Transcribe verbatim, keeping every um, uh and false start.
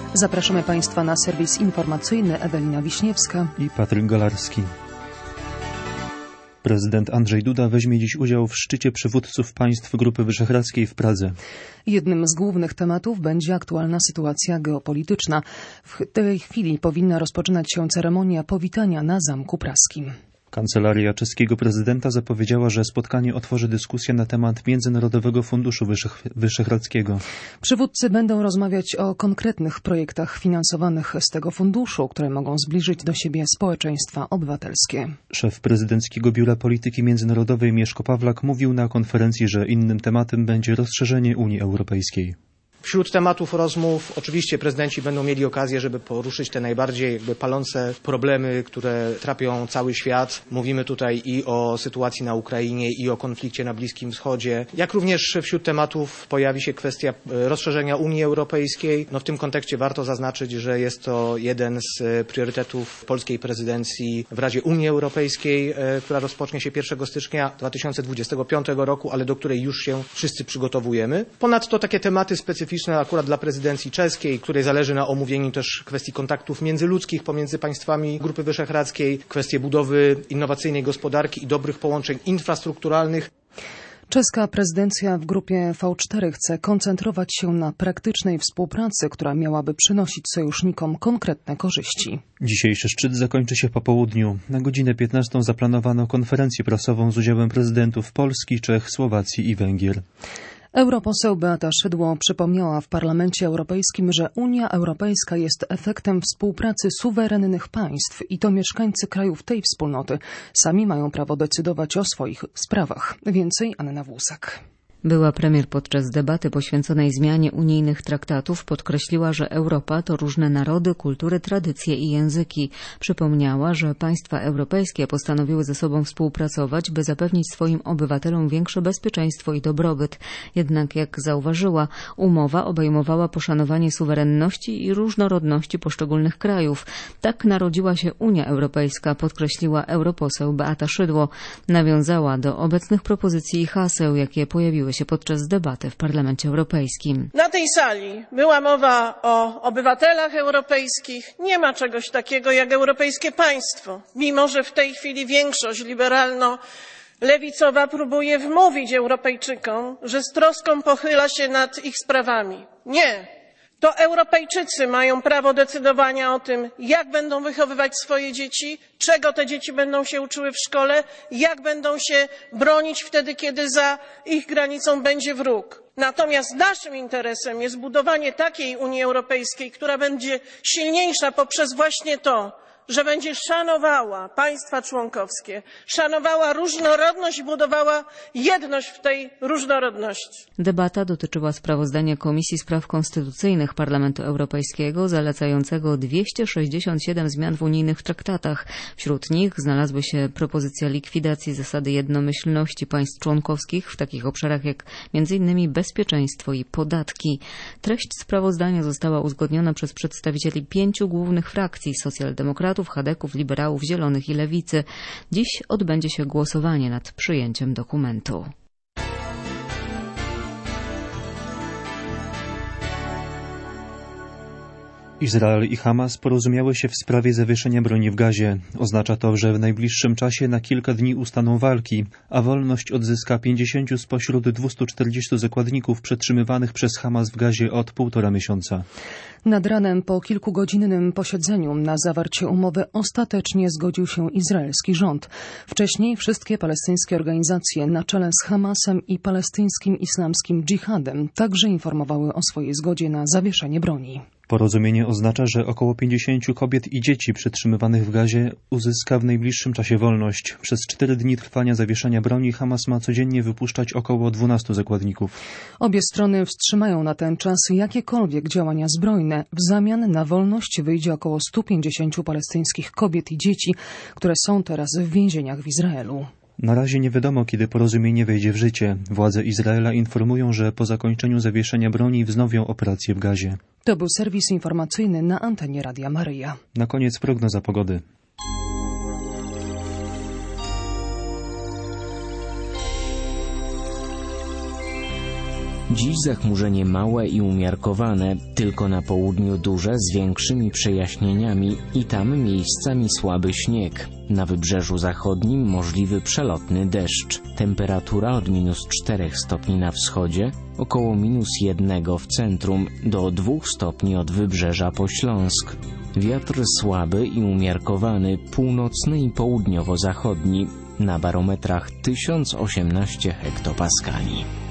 Zapraszamy Państwa na serwis informacyjny. Ewelina Wiśniewska i Patryk Galarski. Prezydent Andrzej Duda weźmie dziś udział w szczycie przywódców państw Grupy Wyszehradzkiej w Pradze. Jednym z głównych tematów będzie aktualna sytuacja geopolityczna. W tej chwili powinna rozpoczynać się ceremonia powitania na Zamku Praskim. Kancelaria czeskiego prezydenta zapowiedziała, że spotkanie otworzy dyskusję na temat Międzynarodowego Funduszu Wyszehradzkiego. Przywódcy będą rozmawiać o konkretnych projektach finansowanych z tego funduszu, które mogą zbliżyć do siebie społeczeństwa obywatelskie. Szef prezydenckiego Biura Polityki Międzynarodowej Mieszko Pawlak mówił na konferencji, że innym tematem będzie rozszerzenie Unii Europejskiej. Wśród tematów rozmów oczywiście prezydenci będą mieli okazję, żeby poruszyć te najbardziej jakby palące problemy, które trapią cały świat. Mówimy tutaj i o sytuacji na Ukrainie, i o konflikcie na Bliskim Wschodzie. Jak również wśród tematów pojawi się kwestia rozszerzenia Unii Europejskiej. No w tym kontekście warto zaznaczyć, że jest to jeden z priorytetów polskiej prezydencji w Radzie Unii Europejskiej, która rozpocznie się pierwszego stycznia dwa tysiące dwudziestego piątego roku, ale do której już się wszyscy przygotowujemy. Ponadto takie tematy specyficzne akurat dla prezydencji czeskiej, której zależy na omówieniu też kwestii kontaktów międzyludzkich pomiędzy państwami Grupy Wyszehradzkiej, kwestie budowy innowacyjnej gospodarki i dobrych połączeń infrastrukturalnych. Czeska prezydencja w grupie V cztery chce koncentrować się na praktycznej współpracy, która miałaby przynosić sojusznikom konkretne korzyści. Dzisiejszy szczyt zakończy się po południu. Na godzinę piętnastą zaplanowano konferencję prasową z udziałem prezydentów Polski, Czech, Słowacji i Węgier. Europoseł Beata Szydło przypomniała w Parlamencie Europejskim, że Unia Europejska jest efektem współpracy suwerennych państw i to mieszkańcy krajów tej wspólnoty sami mają prawo decydować o swoich sprawach. Więcej Anna Włosak. Była premier podczas debaty poświęconej zmianie unijnych traktatów podkreśliła, że Europa to różne narody, kultury, tradycje i języki. Przypomniała, że państwa europejskie postanowiły ze sobą współpracować, by zapewnić swoim obywatelom większe bezpieczeństwo i dobrobyt. Jednak, jak zauważyła, umowa obejmowała poszanowanie suwerenności i różnorodności poszczególnych krajów. Tak narodziła się Unia Europejska, podkreśliła europoseł Beata Szydło. Nawiązała do obecnych propozycji i haseł, jakie pojawiły się podczas debaty w Parlamencie Europejskim. Na tej sali była mowa o obywatelach europejskich. Nie ma czegoś takiego jak europejskie państwo. Mimo że w tej chwili większość liberalno-lewicowa próbuje wmówić Europejczykom, że z troską pochyla się nad ich sprawami. Nie. To Europejczycy mają prawo decydowania o tym, jak będą wychowywać swoje dzieci, czego te dzieci będą się uczyły w szkole, jak będą się bronić wtedy, kiedy za ich granicą będzie wróg. Natomiast naszym interesem jest budowanie takiej Unii Europejskiej, która będzie silniejsza poprzez właśnie to, że będzie szanowała państwa członkowskie, szanowała różnorodność i budowała jedność w tej różnorodności. Debata dotyczyła sprawozdania Komisji Spraw Konstytucyjnych Parlamentu Europejskiego zalecającego dwieście sześćdziesiąt siedem zmian w unijnych traktatach. Wśród nich znalazły się propozycja likwidacji zasady jednomyślności państw członkowskich w takich obszarach jak między innymi bezpieczeństwo i podatki. Treść sprawozdania została uzgodniona przez przedstawicieli pięciu głównych frakcji: socjaldemokratów, chadeków, liberałów, zielonych i lewicy. Dziś odbędzie się głosowanie nad przyjęciem dokumentu. Izrael i Hamas porozumiały się w sprawie zawieszenia broni w Gazie. Oznacza to, że w najbliższym czasie na kilka dni ustaną walki, a wolność odzyska pięćdziesięciu spośród dwustu czterdziestu zakładników przetrzymywanych przez Hamas w Gazie od półtora miesiąca. Nad ranem po kilkugodzinnym posiedzeniu na zawarcie umowy ostatecznie zgodził się izraelski rząd. Wcześniej wszystkie palestyńskie organizacje na czele z Hamasem i palestyńskim islamskim dżihadem także informowały o swojej zgodzie na zawieszenie broni. Porozumienie oznacza, że około pięćdziesięciu kobiet i dzieci przetrzymywanych w Gazie uzyska w najbliższym czasie wolność. Przez cztery dni trwania zawieszenia broni Hamas ma codziennie wypuszczać około dwunastu zakładników. Obie strony wstrzymają na ten czas jakiekolwiek działania zbrojne. W zamian na wolność wyjdzie około stu pięćdziesięciu palestyńskich kobiet i dzieci, które są teraz w więzieniach w Izraelu. Na razie nie wiadomo, kiedy porozumienie wejdzie w życie. Władze Izraela informują, że po zakończeniu zawieszenia broni wznowią operacje w Gazie. To był serwis informacyjny na antenie Radia Maryja. Na koniec prognoza pogody. Dziś zachmurzenie małe i umiarkowane, tylko na południu duże z większymi przejaśnieniami i tam miejscami słaby śnieg. Na wybrzeżu zachodnim możliwy przelotny deszcz. Temperatura od minus czterech stopni na wschodzie, około minus jednego w centrum, do dwóch stopni od wybrzeża po Śląsk. Wiatr słaby i umiarkowany, północny i południowo-zachodni, na barometrach tysiąc osiemnaście hektopaskali.